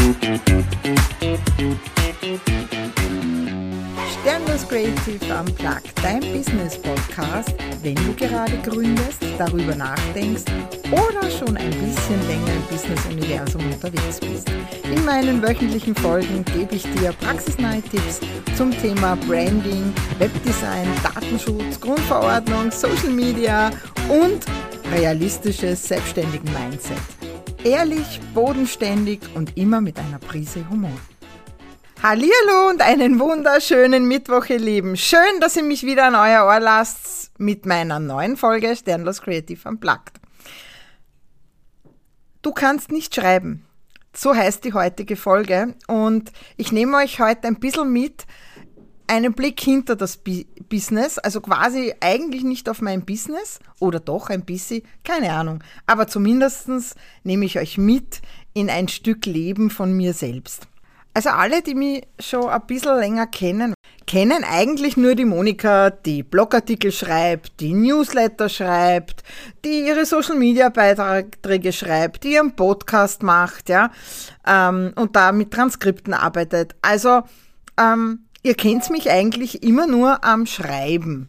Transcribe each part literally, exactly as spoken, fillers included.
Sternlos Creative Unplugged, dein Business-Podcast, wenn du gerade gründest, darüber nachdenkst oder schon ein bisschen länger im Business-Universum unterwegs bist. In meinen wöchentlichen Folgen gebe ich dir praxisnahe Tipps zum Thema Branding, Webdesign, Datenschutz, Grundverordnung, Social Media und realistisches selbstständigen Mindset. Ehrlich, bodenständig und immer mit einer Prise Humor. Hallihallo und einen wunderschönen Mittwoch, ihr Lieben. Schön, dass ihr mich wieder an euer Ohr lasst mit meiner neuen Folge Sternlos Creative Unplugged. Du kannst nicht schreiben. So heißt die heutige Folge und ich nehme euch heute ein bisschen mit, einen Blick hinter das B- Business, also quasi eigentlich nicht auf mein Business oder doch ein bisschen, keine Ahnung, aber zumindest nehme ich euch mit in ein Stück Leben von mir selbst. Also alle, die mich schon ein bisschen länger kennen, kennen eigentlich nur die Monika, die Blogartikel schreibt, die Newsletter schreibt, die ihre Social-Media-Beiträge schreibt, die ihren Podcast macht, ja, ähm, und da mit Transkripten arbeitet. Also, ähm, ihr kennt mich eigentlich immer nur am Schreiben.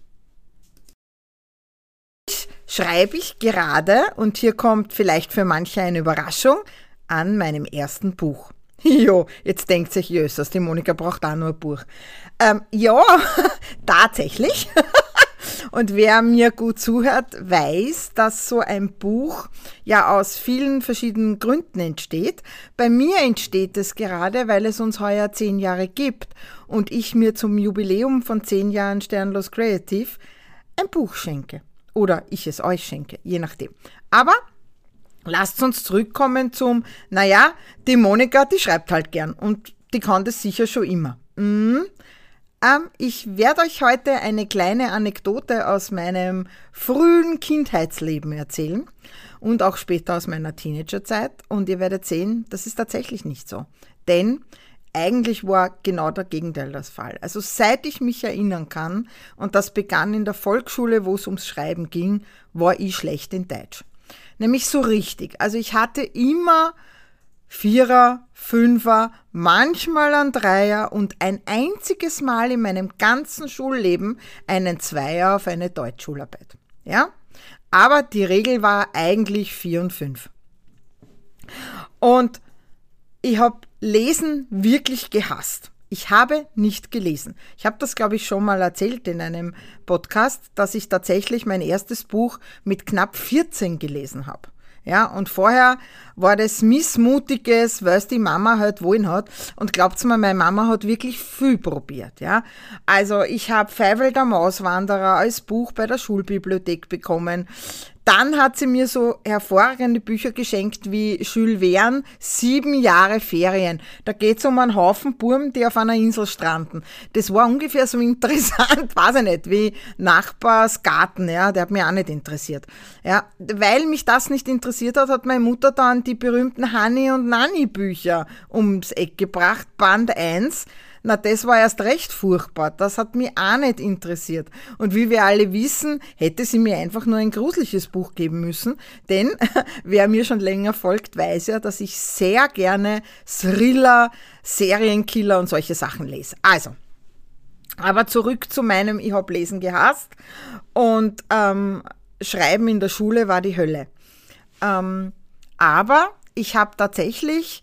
Schreibe ich gerade, und hier kommt vielleicht für manche eine Überraschung, an meinem ersten Buch. Jo, jetzt denkt sich Jösses, die Monika braucht auch nur ein Buch. Ähm, ja, tatsächlich. Und wer mir gut zuhört, weiß, dass so ein Buch ja aus vielen verschiedenen Gründen entsteht. Bei mir entsteht es gerade, weil es uns heuer zehn Jahre gibt und ich mir zum Jubiläum von zehn Jahren Sternlos Creative ein Buch schenke. Oder ich es euch schenke, je nachdem. Aber lasst uns zurückkommen zum, naja, die Monika, die schreibt halt gern und die kann das sicher schon immer. Mhm. Ähm, ich werde euch heute eine kleine Anekdote aus meinem frühen Kindheitsleben erzählen und auch später aus meiner Teenagerzeit und ihr werdet sehen, das ist tatsächlich nicht so. Denn eigentlich war genau der Gegenteil das Fall. Also seit ich mich erinnern kann, und das begann in der Volksschule, wo es ums Schreiben ging, war ich schlecht in Deutsch. Nämlich so richtig. Also ich hatte immer Vierer, Fünfer, manchmal ein Dreier und ein einziges Mal in meinem ganzen Schulleben einen Zweier auf eine Deutschschularbeit. Ja? Aber die Regel war eigentlich vier und fünf. Und ich habe Lesen wirklich gehasst. Ich habe nicht gelesen. Ich habe das, glaube ich, schon mal erzählt in einem Podcast, dass ich tatsächlich mein erstes Buch mit knapp vierzehn gelesen habe. Ja, und vorher war das missmutiges, weil es die Mama halt wollen hat. Und glaubt's mir, meine Mama hat wirklich viel probiert, ja. Also ich habe Feivel der Mauswanderer als Buch bei der Schulbibliothek bekommen. Dann hat sie mir so hervorragende Bücher geschenkt wie Jules Verne, Sieben Jahre Ferien. Da geht's um einen Haufen Burm, die auf einer Insel stranden. Das war ungefähr so interessant, weiß ich nicht, wie Nachbars Garten, ja, der hat mich auch nicht interessiert. Ja, weil mich das nicht interessiert hat, hat meine Mutter dann die berühmten Hanni und Nanni Bücher ums Eck gebracht, Band eins. Na, das war erst recht furchtbar. Das hat mich auch nicht interessiert. Und wie wir alle wissen, hätte sie mir einfach nur ein gruseliges Buch geben müssen. Denn wer mir schon länger folgt, weiß ja, dass ich sehr gerne Thriller, Serienkiller und solche Sachen lese. Also, aber zurück zu meinem, ich habe Lesen gehasst und ähm, Schreiben in der Schule war die Hölle. Ähm, aber ich habe tatsächlich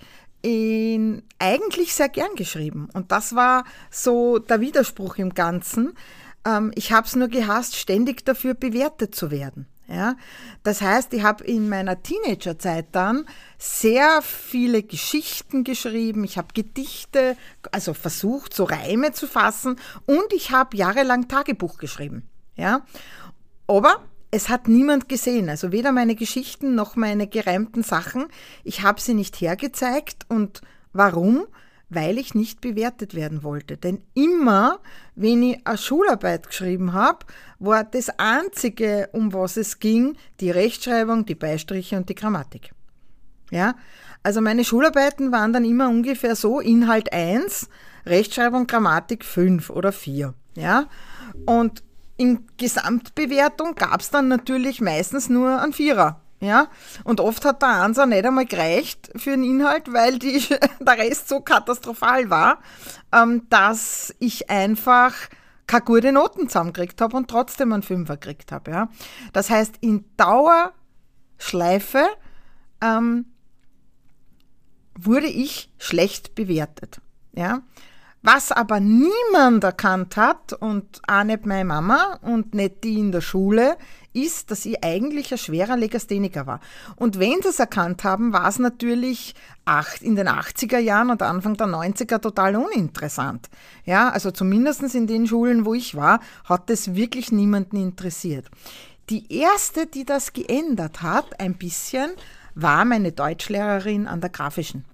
in, eigentlich sehr gern geschrieben. Und das war so der Widerspruch im Ganzen. Ähm, ich habe es nur gehasst, ständig dafür bewertet zu werden. Ja? Das heißt, ich habe in meiner Teenagerzeit dann sehr viele Geschichten geschrieben. Ich habe Gedichte, also versucht, so Reime zu fassen. Und ich habe jahrelang Tagebuch geschrieben. Ja? Aber es hat niemand gesehen, also weder meine Geschichten noch meine gereimten Sachen. Ich habe sie nicht hergezeigt. Und warum? Weil ich nicht bewertet werden wollte. Denn immer, wenn ich eine Schularbeit geschrieben habe, war das Einzige, um was es ging, die Rechtschreibung, die Beistriche und die Grammatik. Ja? Also meine Schularbeiten waren dann immer ungefähr so, Inhalt eins, Rechtschreibung, Grammatik fünf oder vier. Ja? Und in Gesamtbewertung gab es dann natürlich meistens nur einen Vierer. Ja, und oft hat der Einser nicht einmal gereicht für den Inhalt, weil die, der Rest so katastrophal war, ähm, dass ich einfach keine gute Noten zusammengekriegt habe und trotzdem einen Fünfer gekriegt habe. Ja. Das heißt, in Dauerschleife ähm, wurde ich schlecht bewertet. Ja. Was aber niemand erkannt hat und auch nicht meine Mama und nicht die in der Schule, ist, dass ich eigentlich ein schwerer Legastheniker war. Und wenn sie es erkannt haben, war es natürlich in den achtziger Jahren und Anfang der neunziger total uninteressant. Ja, also zumindest in den Schulen, wo ich war, hat es wirklich niemanden interessiert. Die erste, die das geändert hat, ein bisschen, war meine Deutschlehrerin an der Grafischen.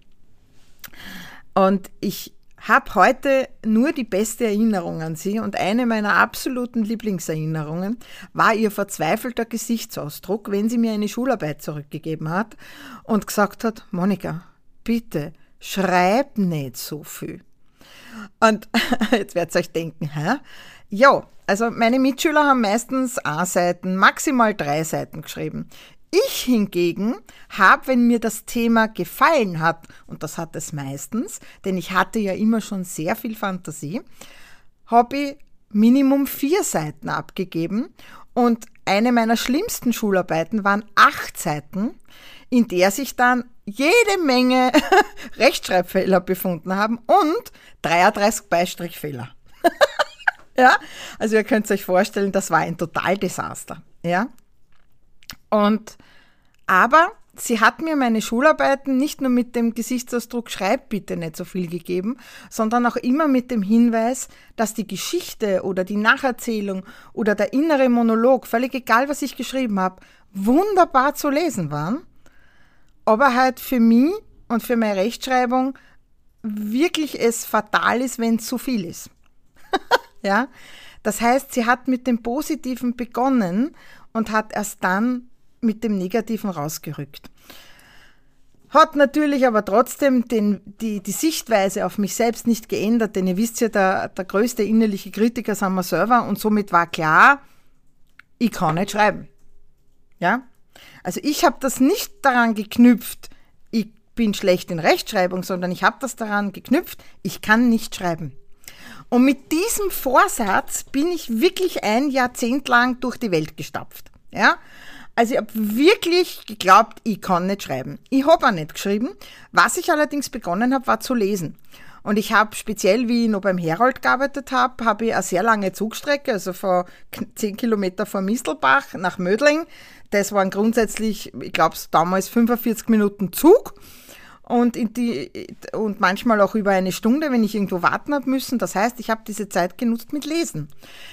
Und ich habe heute nur die beste Erinnerung an sie und eine meiner absoluten Lieblingserinnerungen war ihr verzweifelter Gesichtsausdruck, wenn sie mir eine Schularbeit zurückgegeben hat und gesagt hat, Monika, bitte schreib nicht so viel. Und jetzt werdet ihr euch denken, hä? Ja, also meine Mitschüler haben meistens A-Seiten, maximal drei Seiten geschrieben. Ich hingegen habe, wenn mir das Thema gefallen hat, und das hat es meistens, denn ich hatte ja immer schon sehr viel Fantasie, habe ich Minimum vier Seiten abgegeben und eine meiner schlimmsten Schularbeiten waren acht Seiten, in der sich dann jede Menge Rechtschreibfehler befunden haben und dreiunddreißig Beistrichfehler. Ja, also ihr könnt euch vorstellen, das war ein Totaldesaster, ja. Und, aber sie hat mir meine Schularbeiten nicht nur mit dem Gesichtsausdruck schreib bitte nicht so viel gegeben, sondern auch immer mit dem Hinweis, dass die Geschichte oder die Nacherzählung oder der innere Monolog, völlig egal, was ich geschrieben habe, wunderbar zu lesen waren, aber halt für mich und für meine Rechtschreibung wirklich es fatal ist, wenn es zu viel ist. Ja? Das heißt, sie hat mit dem Positiven begonnen und hat erst dann mit dem Negativen rausgerückt. Hat natürlich aber trotzdem den, die, die Sichtweise auf mich selbst nicht geändert, denn ihr wisst ja, der, der größte innerliche Kritiker sind wir selber und somit war klar, ich kann nicht schreiben. Ja? Also ich habe das nicht daran geknüpft, ich bin schlecht in Rechtschreibung, sondern ich habe das daran geknüpft, ich kann nicht schreiben. Und mit diesem Vorsatz bin ich wirklich ein Jahrzehnt lang durch die Welt gestapft. Ja? Also ich habe wirklich geglaubt, ich kann nicht schreiben. Ich habe auch nicht geschrieben. Was ich allerdings begonnen habe, war zu lesen. Und ich habe speziell, wie ich noch beim Herold gearbeitet habe, habe ich eine sehr lange Zugstrecke, also von zehn Kilometer von Mistelbach nach Mödling. Das waren grundsätzlich, ich glaube, damals fünfundvierzig Minuten Zug. Und, in die, und manchmal auch über eine Stunde, wenn ich irgendwo warten habe müssen. Das heißt, ich habe diese Zeit genutzt mit Lesen.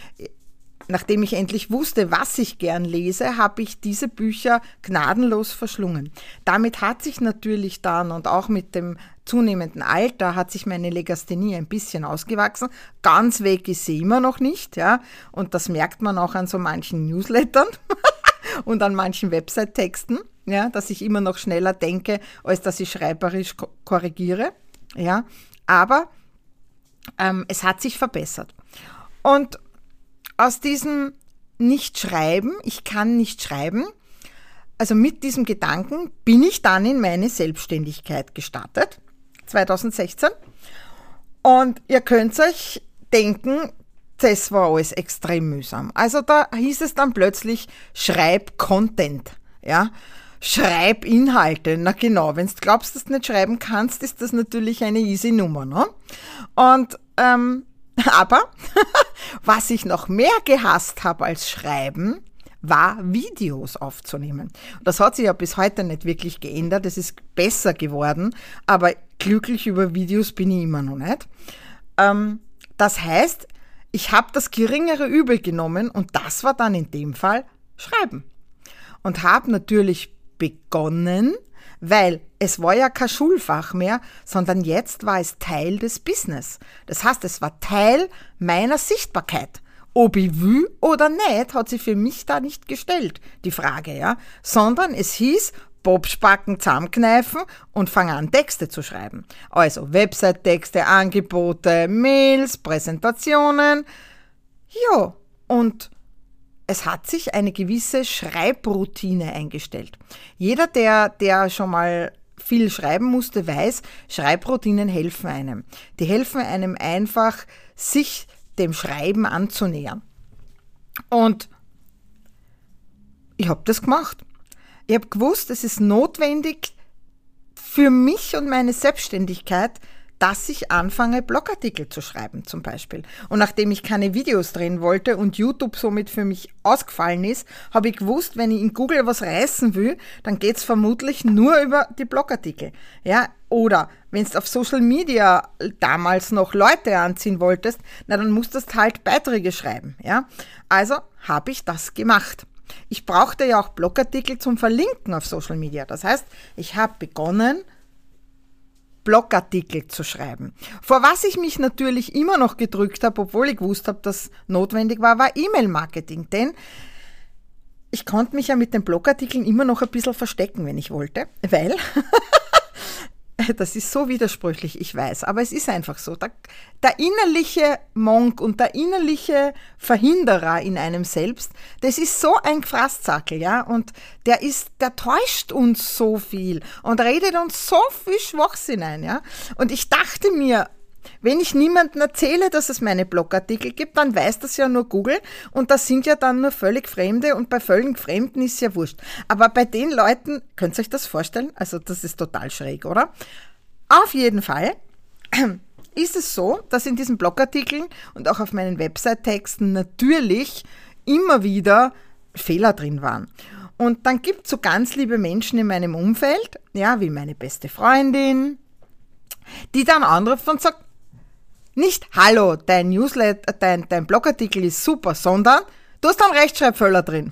Nachdem ich endlich wusste, was ich gern lese, habe ich diese Bücher gnadenlos verschlungen. Damit hat sich natürlich dann und auch mit dem zunehmenden Alter hat sich meine Legasthenie ein bisschen ausgewachsen. Ganz weg ist sie immer noch nicht, ja. Und das merkt man auch an so manchen Newslettern und an manchen Website-Texten, ja, dass ich immer noch schneller denke, als dass ich schreiberisch ko- korrigiere, ja. Aber ähm, es hat sich verbessert. Und aus diesem Nicht-Schreiben, ich kann nicht schreiben, also mit diesem Gedanken bin ich dann in meine Selbstständigkeit gestartet, zweitausendsechzehn. Und ihr könnt euch denken, das war alles extrem mühsam. Also da hieß es dann plötzlich, schreib Content, ja, schreib Inhalte. Na genau, wenn du glaubst, dass du nicht schreiben kannst, ist das natürlich eine easy Nummer, ne? Und, ähm, aber was ich noch mehr gehasst habe als Schreiben, war Videos aufzunehmen. Das hat sich ja bis heute nicht wirklich geändert, es ist besser geworden, aber glücklich über Videos bin ich immer noch nicht. Ähm, das heißt, ich habe das geringere Übel genommen und das war dann in dem Fall Schreiben. Und habe natürlich begonnen, weil es war ja kein Schulfach mehr, sondern jetzt war es Teil des Business. Das heißt, es war Teil meiner Sichtbarkeit. Ob ich will oder nicht, hat sich für mich da nicht gestellt, die Frage, ja. Sondern es hieß, Popspacken zusammenkneifen und fang an, Texte zu schreiben. Also Website-Texte, Angebote, Mails, Präsentationen. Ja, und es hat sich eine gewisse Schreibroutine eingestellt. Jeder, der, der schon mal viel schreiben musste, weiß, Schreibroutinen helfen einem. Die helfen einem einfach, sich dem Schreiben anzunähern. Und ich habe das gemacht. Ich habe gewusst, es ist notwendig für mich und meine Selbstständigkeit, dass ich anfange, Blogartikel zu schreiben zum Beispiel. Und nachdem ich keine Videos drehen wollte und YouTube somit für mich ausgefallen ist, habe ich gewusst, wenn ich in Google was reißen will, dann geht es vermutlich nur über die Blogartikel. Ja? Oder wenn du auf Social Media damals noch Leute anziehen wolltest, na dann musstest du halt Beiträge schreiben. Ja? Also habe ich das gemacht. Ich brauchte ja auch Blogartikel zum Verlinken auf Social Media. Das heißt, ich habe begonnen, Blogartikel zu schreiben. Vor was ich mich natürlich immer noch gedrückt habe, obwohl ich gewusst habe, dass notwendig war, war E-Mail-Marketing. Denn ich konnte mich ja mit den Blogartikeln immer noch ein bisschen verstecken, wenn ich wollte, weil das ist so widersprüchlich, ich weiß, aber es ist einfach so. Der, der innerliche Monk und der innerliche Verhinderer in einem selbst, das ist so ein Gefraßzackel, ja, und der ist, der täuscht uns so viel und redet uns so viel Schwachsinn ein, ja. Und ich dachte mir, wenn ich niemandem erzähle, dass es meine Blogartikel gibt, dann weiß das ja nur Google und das sind ja dann nur völlig Fremde und bei völlig Fremden ist ja wurscht. Aber bei den Leuten, könnt ihr euch das vorstellen? Also das ist total schräg, oder? Auf jeden Fall ist es so, dass in diesen Blogartikeln und auch auf meinen Website-Texten natürlich immer wieder Fehler drin waren. Und dann gibt es so ganz liebe Menschen in meinem Umfeld, ja, wie meine beste Freundin, die dann anruft und sagt, nicht, hallo, dein Newsletter, dein, dein Blogartikel ist super, sondern du hast einen Rechtschreibfehler drin.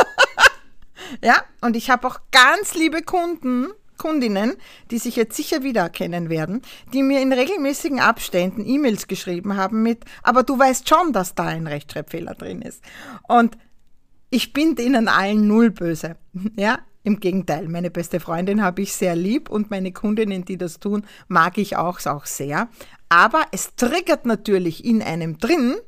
Ja, und ich habe auch ganz liebe Kunden, Kundinnen, die sich jetzt sicher wiedererkennen werden, die mir in regelmäßigen Abständen E-Mails geschrieben haben mit, aber du weißt schon, dass da ein Rechtschreibfehler drin ist. Und ich bin denen allen null böse. Ja, im Gegenteil, meine beste Freundin habe ich sehr lieb und meine Kundinnen, die das tun, mag ich auch, auch sehr. Aber es triggert natürlich in einem drin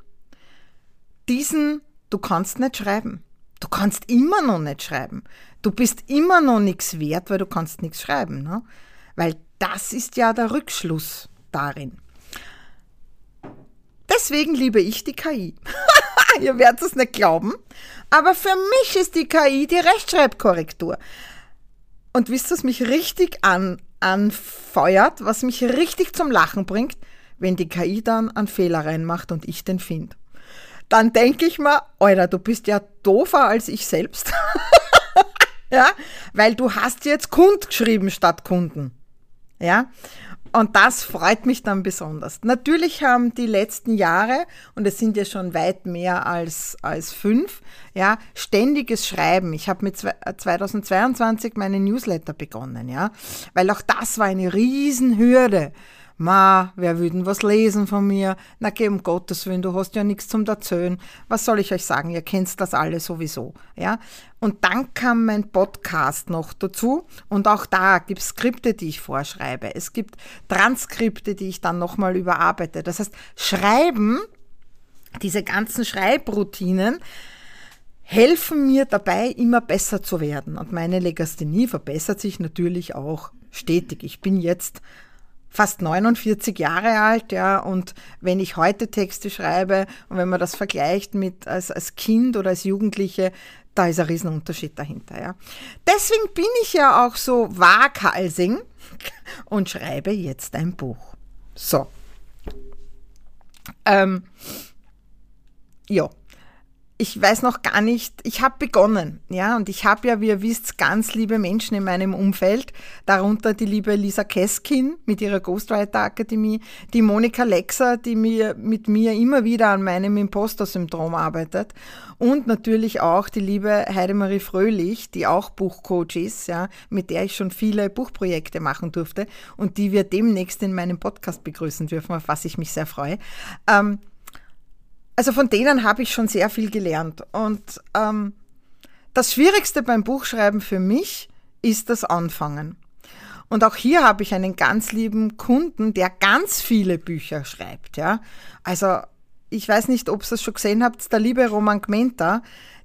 diesen, du kannst nicht schreiben. Du kannst immer noch nicht schreiben. Du bist immer noch nichts wert, weil du kannst nichts schreiben. Ne? Weil das ist ja der Rückschluss darin. Deswegen liebe ich die K I. Ihr werdet es nicht glauben, aber für mich ist die K I die Rechtschreibkorrektur. Und wisst ihr, was mich richtig an, anfeuert, was mich richtig zum Lachen bringt, wenn die K I dann einen Fehler reinmacht und ich den finde. Dann denke ich mir, Alter, du bist ja doofer als ich selbst. Ja, weil du hast jetzt Kund geschrieben statt Kunden. Ja, und das freut mich dann besonders. Natürlich haben die letzten Jahre, und es sind ja schon weit mehr als, als fünf, ja, ständiges Schreiben. Ich habe mit zweitausendzweiundzwanzig meine Newsletter begonnen, ja, weil auch das war eine Riesenhürde. Ma, wer will denn was lesen von mir? Na geh, um Gottes Willen, du hast ja nichts zum Erzählen. Was soll ich euch sagen? Ihr kennt das alle sowieso. Ja? Und dann kam mein Podcast noch dazu und auch da gibt es Skripte, die ich vorschreibe. Es gibt Transkripte, die ich dann nochmal überarbeite. Das heißt, Schreiben, diese ganzen Schreibroutinen, helfen mir dabei, immer besser zu werden. Und meine Legasthenie verbessert sich natürlich auch stetig. Ich bin jetzt fast neunundvierzig Jahre alt, ja, und wenn ich heute Texte schreibe und wenn man das vergleicht mit als, als Kind oder als Jugendliche, da ist ein Riesenunterschied dahinter, ja. Deswegen bin ich ja auch so waghalsig und schreibe jetzt ein Buch. So. Ähm, ja. Ich weiß noch gar nicht, ich habe begonnen, ja, und ich habe ja, wie ihr wisst, ganz liebe Menschen in meinem Umfeld, darunter die liebe Lisa Keskin mit ihrer Ghostwriter Akademie, die Monika Lexer, die mir, mit mir immer wieder an meinem Imposter-Syndrom arbeitet und natürlich auch die liebe Heidemarie Fröhlich, die auch Buchcoach ist, ja, mit der ich schon viele Buchprojekte machen durfte und die wir demnächst in meinem Podcast begrüßen dürfen, auf was ich mich sehr freue. Ähm, Also von denen habe ich schon sehr viel gelernt. Und ähm, das Schwierigste beim Buchschreiben für mich ist das Anfangen. Und auch hier habe ich einen ganz lieben Kunden, der ganz viele Bücher schreibt. Ja? Also ich weiß nicht, ob ihr es schon gesehen habt, der liebe Roman Gmenta,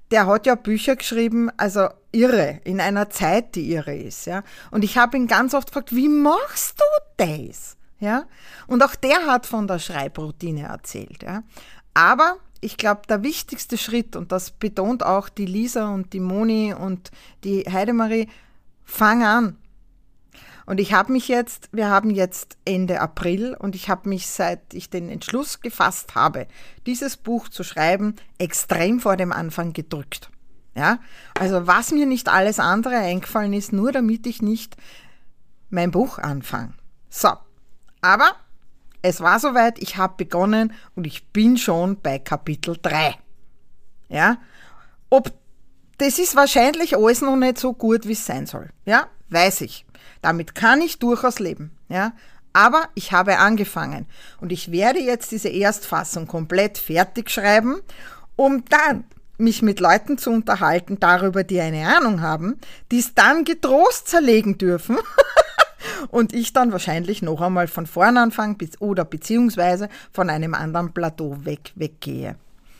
der hat ja Bücher geschrieben, also irre, in einer Zeit, die irre ist. Ja? Und ich habe ihn ganz oft gefragt, wie machst du das? Ja? Und auch der hat von der Schreibroutine erzählt. Ja? Aber ich glaube, der wichtigste Schritt, und das betont auch die Lisa und die Moni und die Heidemarie, fang an. Und ich habe mich jetzt, wir haben jetzt Ende April und ich habe mich, seit ich den Entschluss gefasst habe, dieses Buch zu schreiben, extrem vor dem Anfang gedrückt. Ja? Also was mir nicht alles andere eingefallen ist, nur damit ich nicht mein Buch anfange. So, aber es war soweit, ich habe begonnen und ich bin schon bei Kapitel drei. Ja? Ob, das ist wahrscheinlich alles noch nicht so gut, wie es sein soll. Ja? Weiß ich. Damit kann ich durchaus leben. Ja? Aber ich habe angefangen und ich werde jetzt diese Erstfassung komplett fertig schreiben, um dann mich mit Leuten zu unterhalten darüber, die eine Ahnung haben, die es dann getrost zerlegen dürfen und ich dann wahrscheinlich noch einmal von vorn anfange oder beziehungsweise von einem anderen Plateau weg, weggehe.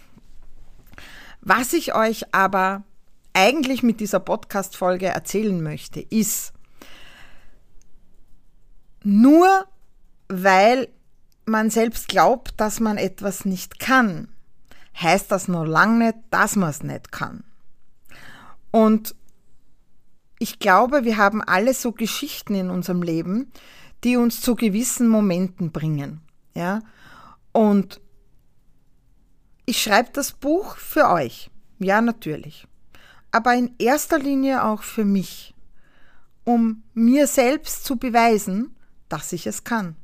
Was ich euch aber eigentlich mit dieser Podcast-Folge erzählen möchte, ist, nur weil man selbst glaubt, dass man etwas nicht kann, heißt das noch lange nicht, dass man es nicht kann. Und ich glaube, wir haben alle so Geschichten in unserem Leben, die uns zu gewissen Momenten bringen. Ja? Und ich schreibe das Buch für euch. Ja, natürlich. Aber in erster Linie auch für mich, um mir selbst zu beweisen, dass ich es kann.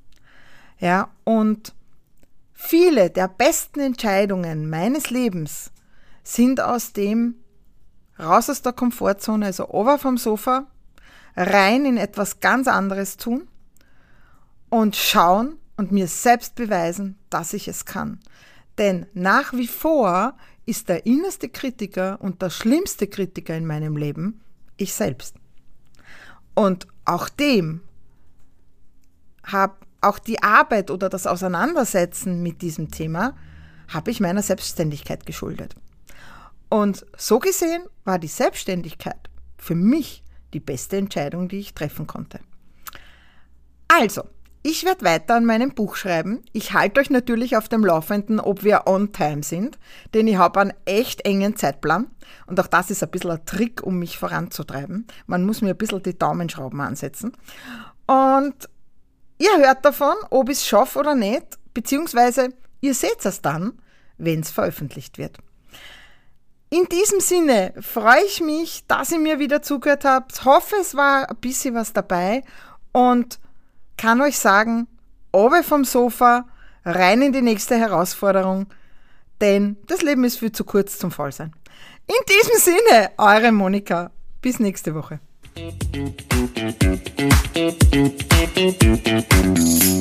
Ja, und viele der besten Entscheidungen meines Lebens sind aus dem raus aus der Komfortzone, also runter vom Sofa, rein in etwas ganz anderes tun und schauen und mir selbst beweisen, dass ich es kann. Denn nach wie vor ist der innerste Kritiker und der schlimmste Kritiker in meinem Leben ich selbst. Und auch dem habe auch die Arbeit oder das Auseinandersetzen mit diesem Thema habe ich meiner Selbstständigkeit geschuldet. Und so gesehen war die Selbstständigkeit für mich die beste Entscheidung, die ich treffen konnte. Also, ich werde weiter an meinem Buch schreiben. Ich halte euch natürlich auf dem Laufenden, ob wir on time sind, denn ich habe einen echt engen Zeitplan. Und auch das ist ein bisschen ein Trick, um mich voranzutreiben. Man muss mir ein bisschen die Daumenschrauben ansetzen. Und ihr hört davon, ob ich es schaffe oder nicht, beziehungsweise ihr seht es dann, wenn es veröffentlicht wird. In diesem Sinne freue ich mich, dass ihr mir wieder zugehört habt. Hoffe, es war ein bisschen was dabei und kann euch sagen, runter vom Sofa, rein in die nächste Herausforderung, denn das Leben ist viel zu kurz zum Vollsein. In diesem Sinne, eure Monika. Bis nächste Woche.